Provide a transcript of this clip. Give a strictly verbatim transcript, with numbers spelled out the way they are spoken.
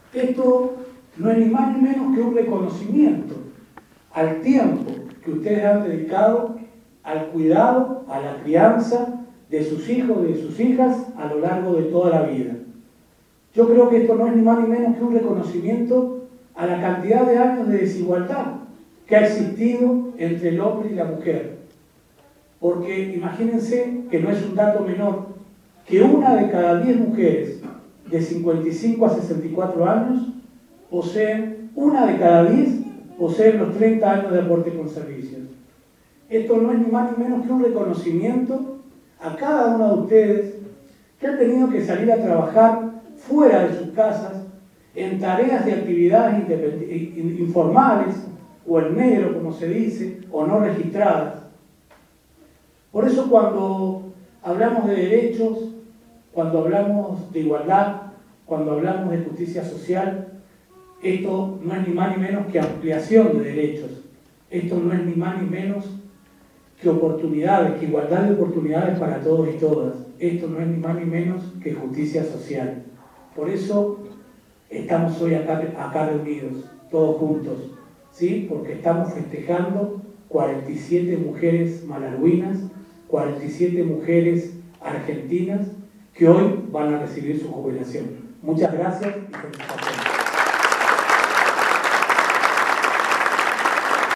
Esto no es ni más ni menos que un reconocimiento al tiempo que ustedes han dedicado al cuidado, a la crianza de sus hijos y de sus hijas a lo largo de toda la vida. Yo creo que esto no es ni más ni menos que un reconocimiento a la cantidad de años de desigualdad que ha existido entre el hombre y la mujer. Porque imagínense que no es un dato menor que una de cada diez mujeres de cincuenta y cinco a sesenta y cuatro años poseen, una de cada diez poseen los treinta años de aporte con servicios. Esto no es ni más ni menos que un reconocimiento a cada uno de ustedes que han tenido que salir a trabajar fuera de sus casas, en tareas y actividades informales, o en negro, como se dice, o no registradas. Por eso cuando hablamos de derechos, cuando hablamos de igualdad, cuando hablamos de justicia social, esto no es ni más ni menos que ampliación de derechos. Esto no es ni más ni menos que oportunidades, que igualdad de oportunidades para todos y todas. Esto no es ni más ni menos que justicia social. Por eso estamos hoy acá, acá reunidos, todos juntos, ¿sí? Porque estamos festejando cuarenta y siete mujeres malarguinas, cuarenta y siete mujeres argentinas que hoy van a recibir su jubilación. Muchas gracias y felicitaciones.